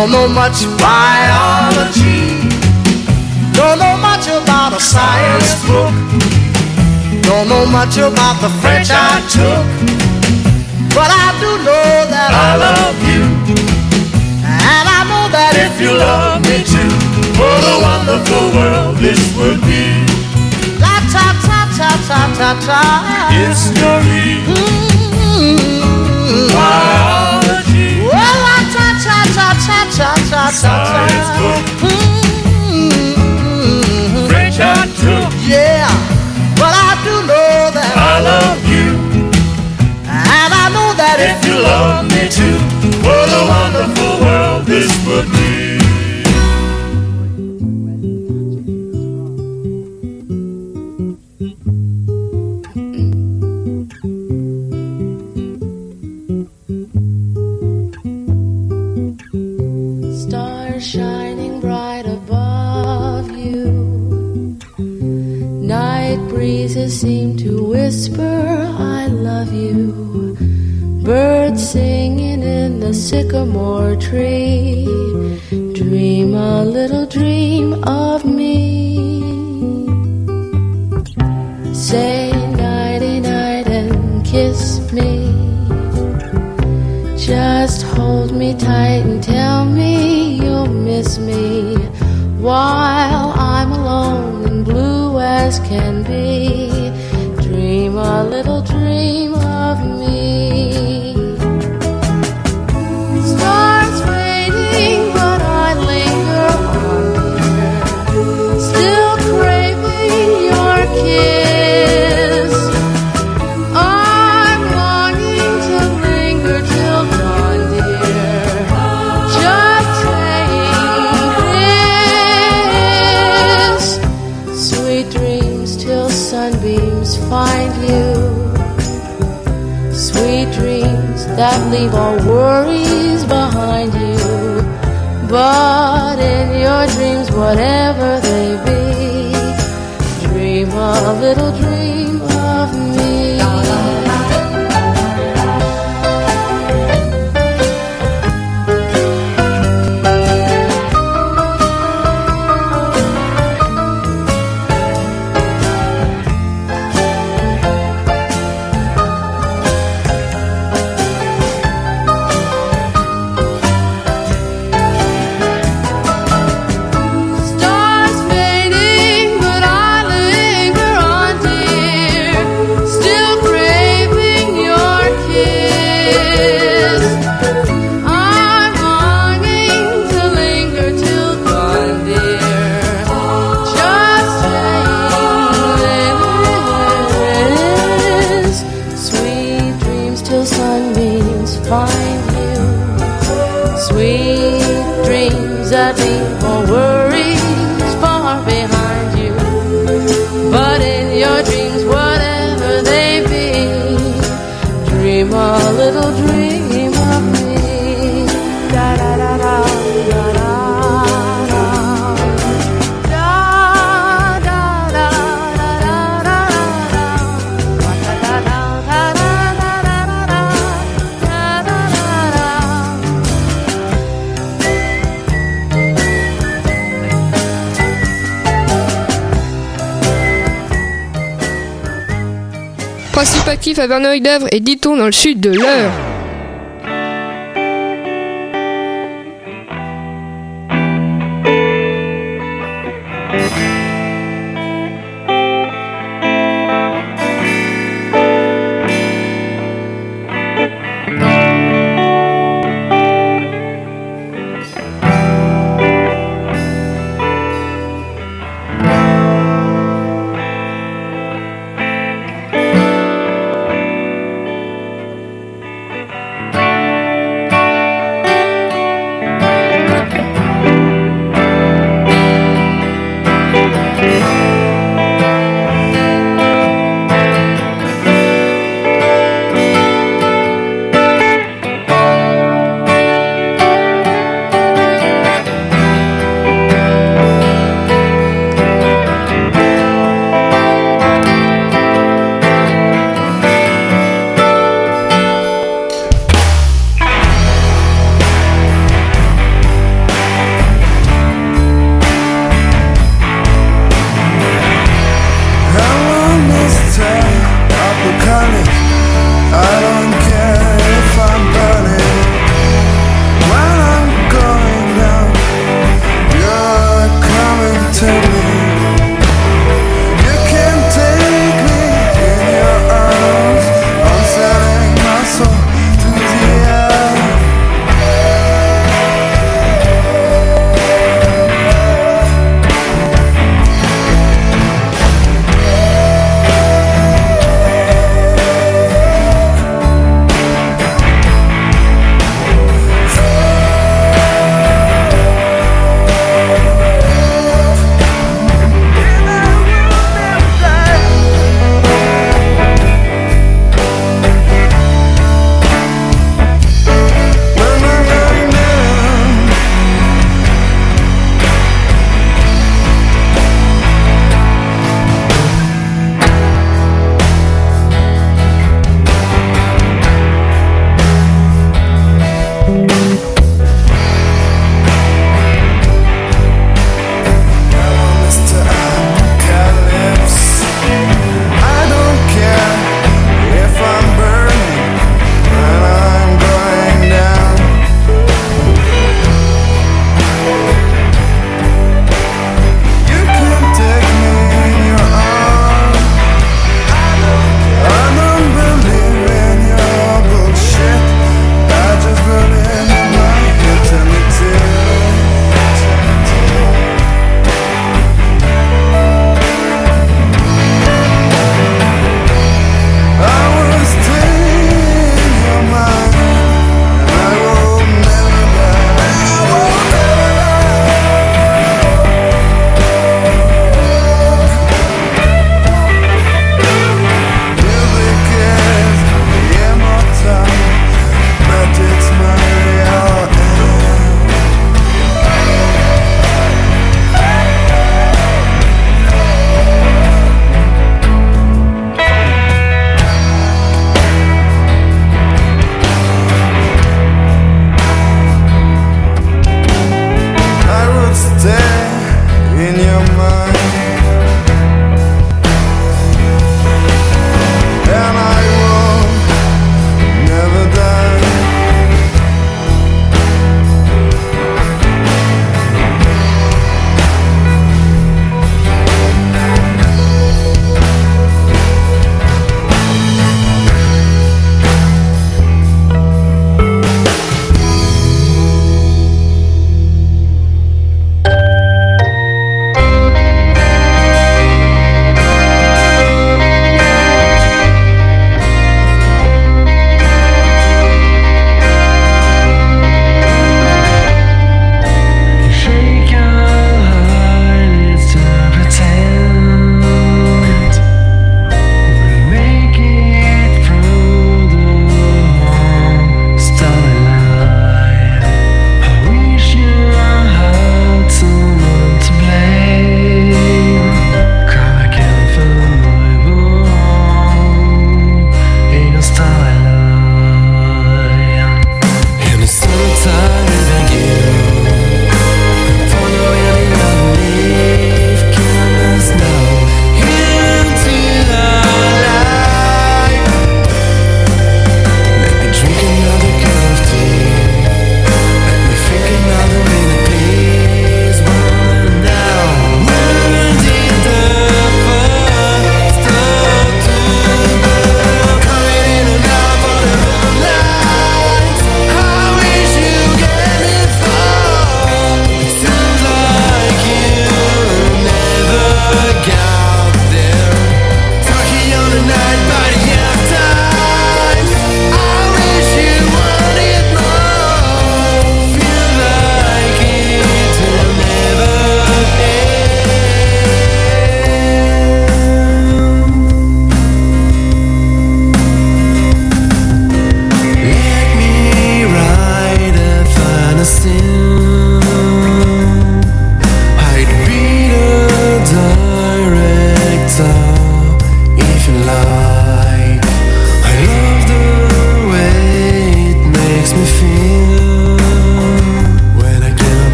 Don't know much biology. Don't know much about a science book. Don't know much about the French I took. But I do know that I love you. And I know that if you love me too, what a wonderful world this would be. La ta ta ta ta ta ta. History. Biology. Well, la ta ta ta ta ta ta ta. Science book. French I took. Yeah, but I do know that I love you. And I know that if you love me too, what a wonderful world this would be. Stars shining bright above you. Night breezes seem to whisper, I love you. Birds singing in the sycamore tree. Dream a little dream of me. Say nighty night and kiss me. Just hold me tight and tell me you'll miss me while I'm alone and blue as can be. Dream a little dream of me. Stars fading, but I linger on, dear, still craving your kiss. I'm longing to linger till dawn, dear, just saying this. Sweet dreams till sunbeams find you. Sweet dreams that leave all worries behind you. But in your dreams, whatever they be, dream a little dream of me. Stars fading, but I linger on, dear, still craving your kiss. I'm longing to linger till dawn, dear, just saying this. Sweet dreams till sunbeams find you. Sweet dreams that leave all worries far behind you. But in your dreams, whatever they be, dream a little dream of me. Da da da da da da da. Da da da da da da da. Da da da da da da da da. Da da da da. Principe actif à Verneuil-d'Avre et Diton dans le sud de l'Eure.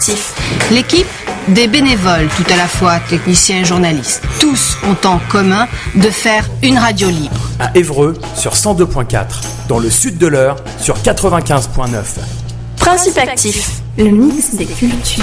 Actif. L'équipe, des bénévoles tout à la fois, techniciens et journalistes. Tous ont en commun de faire une radio libre. À Évreux sur 102.4, dans le sud de l'Eure sur 95.9. Principe Actif, le mix des cultures.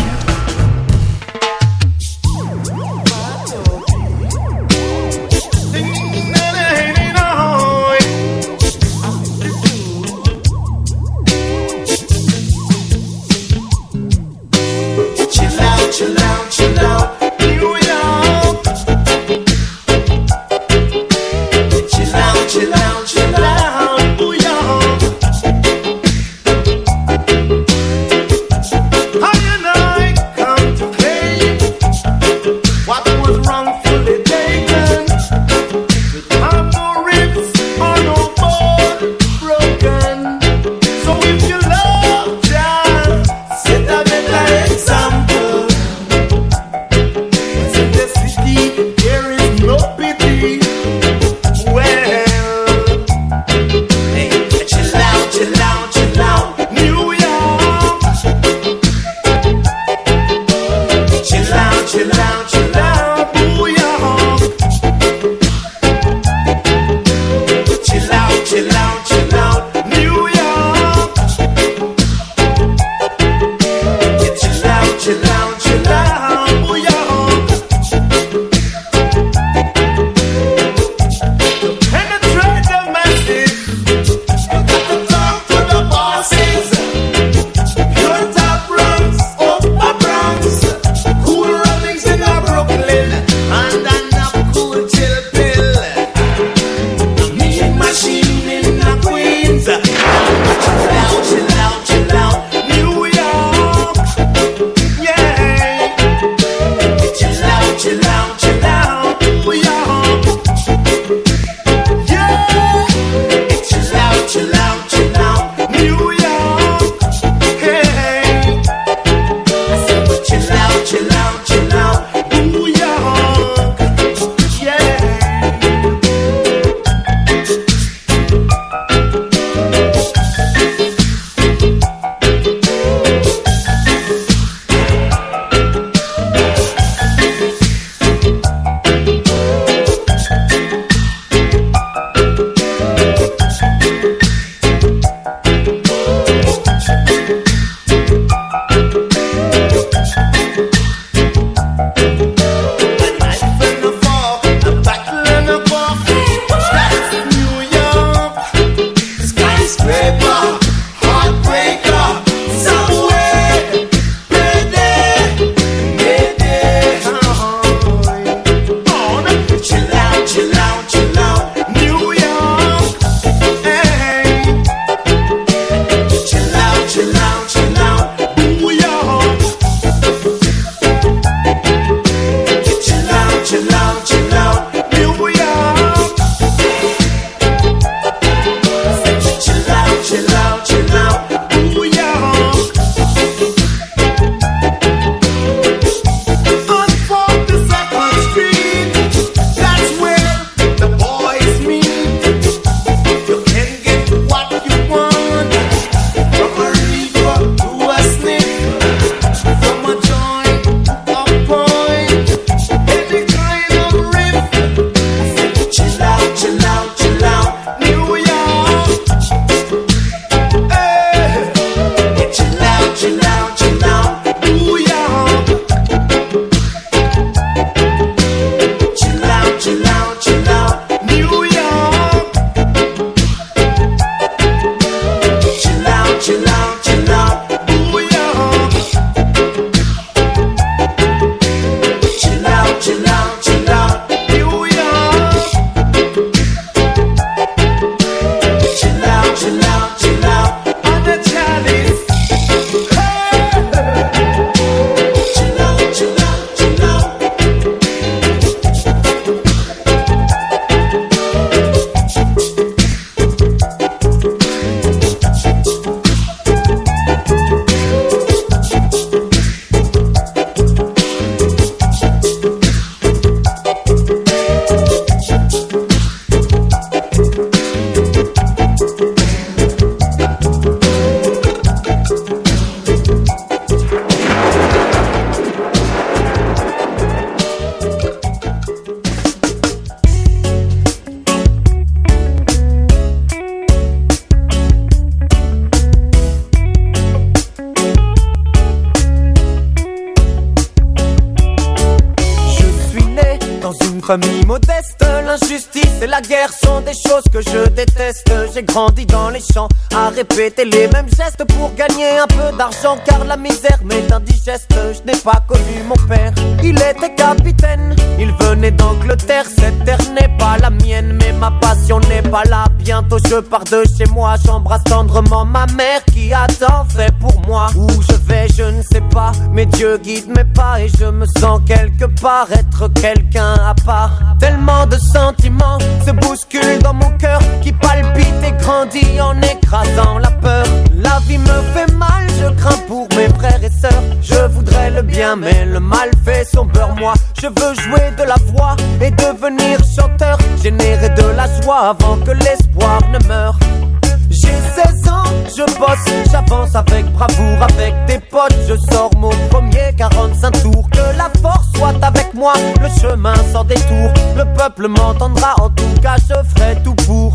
famille modeste, l'injustice et la guerre sont des choses que je déteste. J'ai grandi dans les champs à répéter les mêmes gestes pour gagner un peu d'argent, car la misère m'est indigeste. Je n'ai pas connu mon père, il était capitaine, il venait d'Angleterre. Cette terre n'est pas la mienne, mais ma passion n'est pas là. Bientôt je pars de chez moi, j'embrasse tendrement ma mère qui a tant fait pour moi. Où je vais je ne sais pas, mais Dieu guide mes pas et je me sens quelque part être quelqu'un à part. Tellement de sentiments se bousculent dans mon cœur qui palpite et grandit en écrasant la peur. La vie me fait mal, je crains pour mes frères et sœurs. Je voudrais le bien mais le mal fait son beurre. Moi je veux jouer de la voix et devenir chanteur, générer de la joie avant que l'espoir ne meure. J'ai 16 ans, je bosse, j'avance avec bravoure, avec des potes, je sors mon premier 45 tours. Que la force soit avec moi, le chemin sans détour. Le peuple m'entendra, en tout cas je ferai tout pour.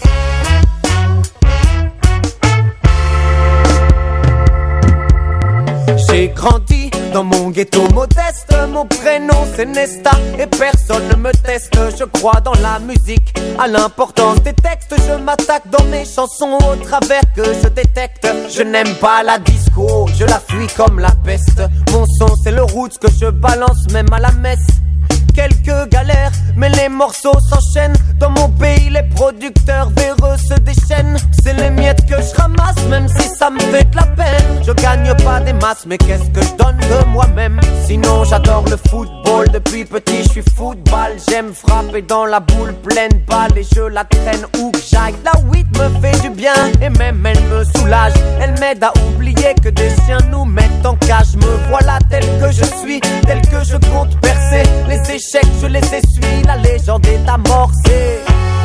J'ai grandi dans mon ghetto modeste, mon prénom c'est Nesta et personne ne me teste. Je crois dans la musique, à l'importance des textes. Je m'attaque dans mes chansons au travers que je détecte. Je n'aime pas la disco, je la fuis comme la peste. Mon son c'est le roots que je balance même à la messe. Quelques galères, mais les morceaux s'enchaînent. Dans mon pays, les producteurs véreux se déchaînent. C'est les miettes que je ramasse, même si ça me fait de la peine. Je gagne pas des masses, mais qu'est-ce que je donne de moi-même? Sinon, j'adore le football. Depuis petit, je suis football. J'aime frapper dans la boule pleine balle et je la traîne où que j'aille. La weed me fait du bien et même elle me soulage. Elle m'aide à oublier que des chiens nous mettent en cage. Me voilà tel que je suis, tel que je compte percer. Les échecs, je les essuie, la légende est amorcée.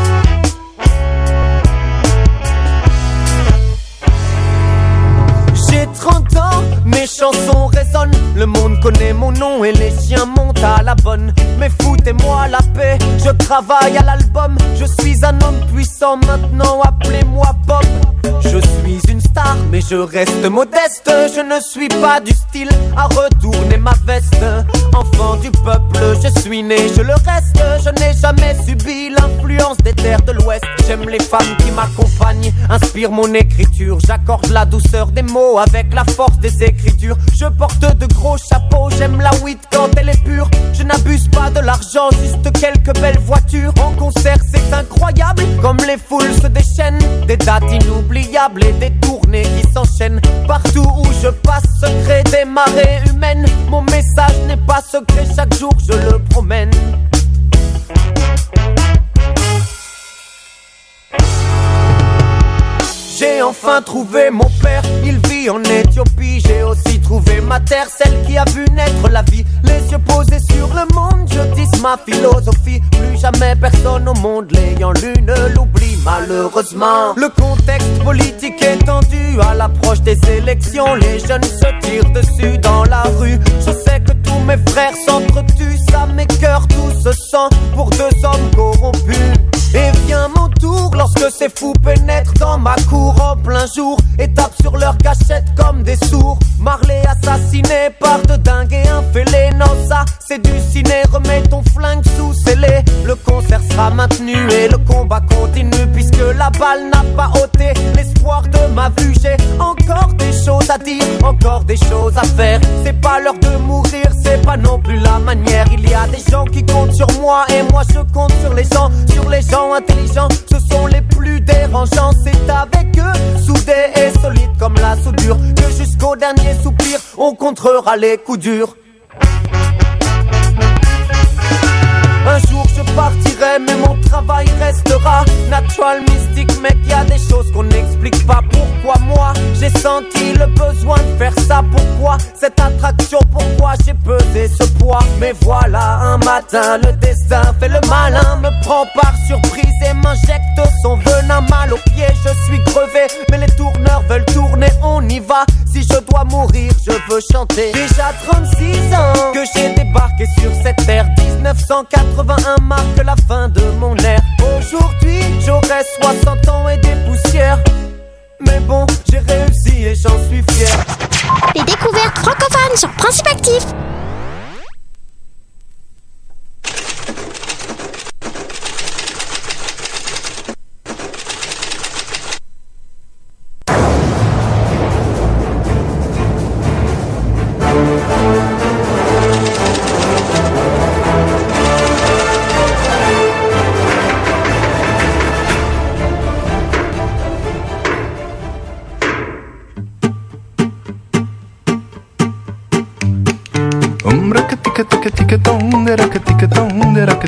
J'ai 30 ans, mes chansons résonnent. Le monde connaît mon nom et les chiens montent à la bonne. Mais foutez-moi la paix, je travaille à l'album. Je suis un homme puissant maintenant, appelez-moi Bob. Je suis une star, mais je reste modeste. Je ne suis pas du style à retourner ma veste. Enfant du peuple, je suis né, je le reste. Je n'ai jamais subi l'influence des terres de l'Ouest. J'aime les femmes qui m'accompagnent, inspirent mon écriture. J'accorde la douceur des mots avec la force des écritures. Je porte de gros chapeaux, j'aime la weed quand elle est pure. Je n'abuse pas de l'argent, juste quelques belles voitures. En concert c'est incroyable, comme les foules se déchaînent. Des dates inoubliables et des tournées qui s'enchaînent. Partout où je passe se créent des marées humaines. Mon message n'est pas secret, chaque jour je le promène. J'ai enfin trouvé mon père, il vit en Éthiopie. J'ai aussi trouvé ma terre, celle qui a vu naître la vie. Les yeux posés sur le monde, je dis ma philosophie. Plus jamais personne au monde l'ayant lu ne l'oublie malheureusement. Le contexte politique est tendu à l'approche des élections. Les jeunes se tirent dessus dans la rue. Je sais que tous mes frères s'entretuent, ça m'écoeure tout ce sang pour deux hommes corrompus. Et vient mon tour lorsque ces fous pénètrent dans ma cour en plein jour et tapent sur leur cachette comme des sourds. Marley assassiné par de dingues et un fêlé. Non ça c'est du ciné, remets ton flingue sous scellé. Le concert sera maintenu et le combat continue, puisque la balle n'a pas ôté l'espoir de ma vue. J'ai encore des choses à dire, encore des choses à faire. C'est pas l'heure de mourir, c'est pas non plus la manière. Il y a des gens qui comptent sur moi et moi je compte sur les gens intelligents, ce sont les plus dérangeants. C'est avec eux, soudés et solides comme la soudure, que jusqu'au dernier soupir, on contrera les coups durs. Un jour je partirai, mais mon travail restera natural, mystique, mec, y a des choses qu'on n'explique pas. Pourquoi moi, j'ai senti le besoin de faire ça? Pourquoi cette attraction? Pourquoi j'ai pesé ce poids? Mais voilà, un matin, le destin fait le malin, me prend par surprise et m'injecte son venin mal aux pieds. Je suis crevé, mais les tourneurs veulent tourner, on y va. Si je dois mourir, je veux chanter. Déjà 36 ans que j'ai débarqué sur cette terre. 1981 marque la fin de mon ère. Aujourd'hui, j'aurai 60 ans et des poussières. Mais bon, j'ai réussi et j'en suis fier. Les découvertes francophones sur Principe Actif.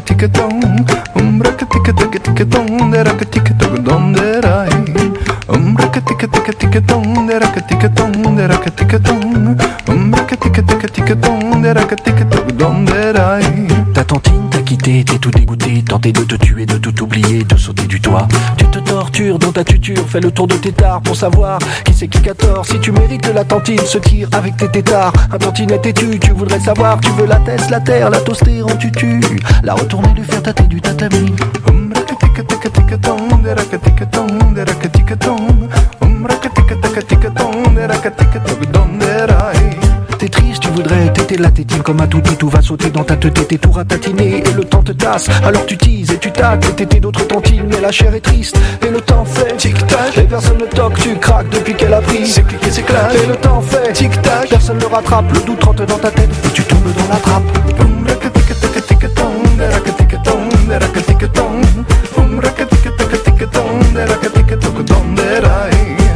rakatikatong, rakatikatong, de rakatikatong, donde rai. Rakatikatong, de rakatikatong, de rakatikatong, rakatikatong, de rakatikatong, donde rai. Ta tantine t'a quitté, t'es tout dégoûté, tenté de te tuer, de tout oublier, de sauter du toit. Tu te tortures dans ta tuture, fais le tour de tes tares pour savoir qui c'est qui a tort. Si tu mérites de la tantine, se tire avec tes tétards. Un tantinet têtu, tu voudrais savoir, tu veux la teste, la terre, la toaster en tutu, la retourner, lui faire tâter du tatami. Rakatikatong, de rakatikatong, de rakatikatong, rakatikatong, de rakatikatong, donde rai. T'es triste, tu voudrais téter la tétine comme un toutou, tout va sauter dans ta tête, t'es tout ratatiné et le temps te tasse. Alors tu teases et tu tâtes et tétés d'autres tantines, mais la chair est triste et le temps fait tic-tac. Et personne ne toque, tu craques depuis qu'elle a pris. C'est cliqué, c'est clair. Et le temps fait tic-tac. Personne ne rattrape, le doute rentre dans ta tête et tu tombes dans la trappe. Rakatikatong, de rakatikatong, de rakatikatong, rakatikatong, de rakatikatong, donde rai.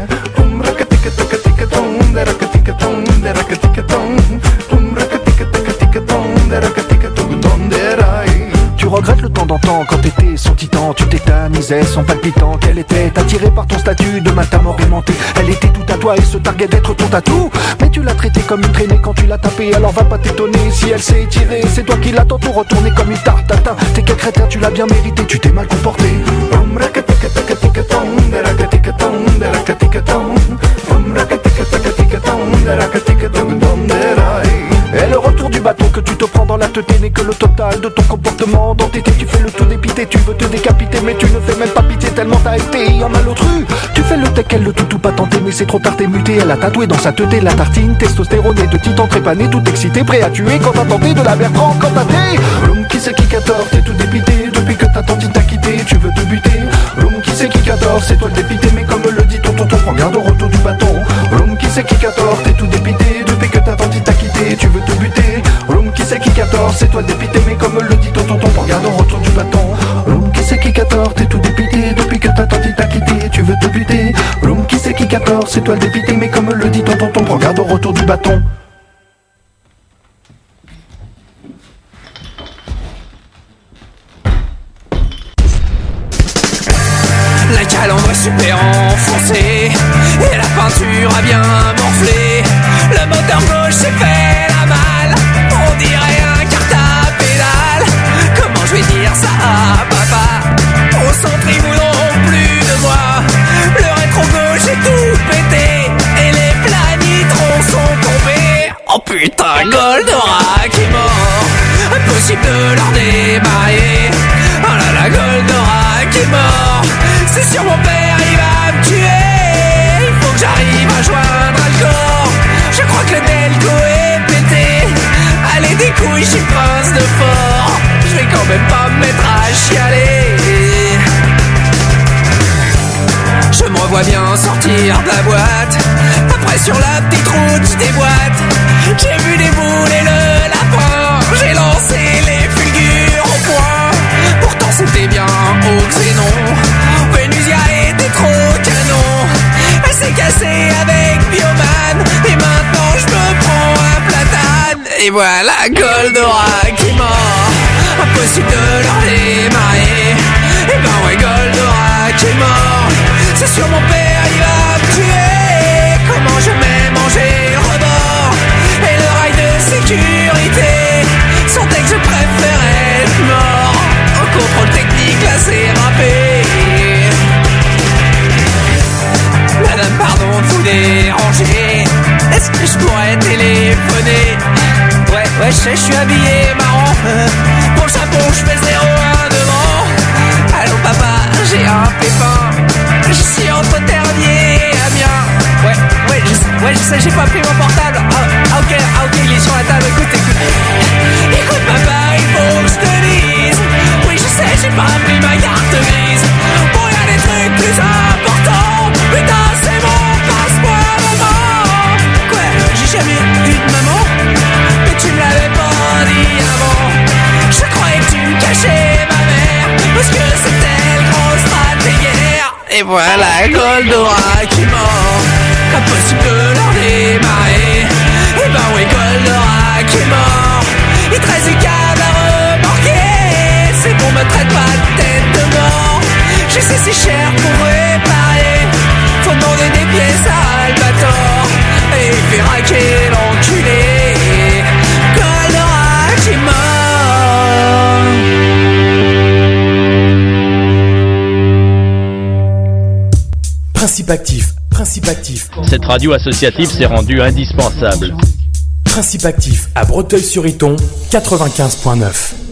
Rakatikatong, de rakatikatong, de rakatikatong, rakatikatong, de rakatikatong, donde rai. Tu regrettes le temps d'antan quand t'étais son titan. Tu tétanisais son palpitant. Qu'elle était attirée par ton statut de matin mort aimanté. Elle était tout à toi et se targuait d'être ton tatou. Mais tu l'as traitée comme une traînée quand tu l'as tapée. Alors va pas t'étonner si elle s'est étirée. C'est toi qui l'as tantôt retournée comme une tarte tatin. T'es quel crétin, tu l'as bien mérité, tu t'es mal comporté. Rakatikatong, de rakatikatong, de rakatikatong, rakatikatong, de rakatikatong, donde rai. Et le retour du bâton que tu te prends dans la tête n'est que le total de ton comportement. Dans tes tu fais le tout dépité, tu veux te décapiter, mais tu ne fais même pas pitié tellement t'as été en malotru. Tu fais le tech, elle le tout pas tenté, mais c'est trop tard, t'es muté. Elle a tatoué dans sa teuté la tartine, testostérone et de titan trépané, tout excité, prêt à tuer quand t'as tenté de la Bertrand quand t'as t'es. Qui c'est qui 14, t'es tout dépité, depuis que ta tantine t'a quitté, tu veux te buter. Qui c'est qui 14, c'est toi le dépité, mais comme le dit ton tonton, prends garde au retour du bâton. Qui c'est qui 14, t'es tout dépité, depuis que ta tantine t'a quitté, tu veux te buter. Qui c'est qui 14, c'est toi le dépité, mais comme le dit ton tonton, prends garde au retour du bâton. Qui c'est qui 14, t'es tout dépité, depuis que ta tantine t'a quitté, tu veux te buter. Qui c'est qui 14, c'est toi le dépité, mais comme le dit ton tonton, prends garde au retour du bâton. La calandre est super enfoncée et la peinture a bien morflé. Le moteur gauche s'est fait la malle, on dirait un kart à pédale. Comment je vais dire ça à papa? Au centre ils voudront plus de moi. Le rétro gauche est tout pété et les planitrons sont tombés. Oh putain, Goldorak est mort, impossible de leur démarrer. Oh là là, Goldorak est mort, c'est sûr mon père il va me tuer. Il faut que j'arrive à joindre Alcor, je crois que le Delco est pété. Allez des couilles, je suis prince de fort, je vais quand même pas me mettre à chialer. Je me revois bien sortir de la boîte, après sur la petite route je déboîte. J'ai vu des boules et le lapin, j'ai lancé les fulgures au point. Pourtant c'était bien au xénon, Vénusia était trop canon. Elle s'est cassée avec Bioman et maintenant je me prends un platane. Et voilà Goldorak est mort, impossible de leur démarrer. Et ben ouais, Goldorak est mort, c'est sûr mon père il va me tuer. Comment je m'ai mangé le rebord et le rail de sécurité, sentais que je préférais être mort. Au contrôle technique là c'est râpé. Madame pardon de vous déranger, est-ce que je pourrais téléphoner? Ouais je sais, je suis habillé marrant, pour le chapeau je fais 0,1 devant. Allô papa, j'ai un pépin, je suis entre Ternier et Amiens. Ouais je sais, j'ai pas pris mon portable. Ah ok, il est sur la table, écoute. Écoute papa, il faut que je te dise, oui je sais, j'ai pas pris ma carte grise. Bon y'a des trucs plus importants, putain c'est mon passe-moi maman. Quoi, j'ai jamais eu de maman, mais tu me l'avais pas dit avant. Je croyais que tu me cachais ma mère, parce que c'était le gros stratégaire. Et voilà Goldorak est mort, impossible de leur démarrer. Et ben oui Goldorak est mort, il te reste du câble à remorquer. pas de tête de mort. Je sais c'est cher pour réparer. Faut demander des pièces à Albator et faire hacker l'enculé. Goldorak est mort. Principe actif, principe actif. Cette radio associative s'est rendue indispensable. Principe actif à Breteuil-sur-Iton, 95.9.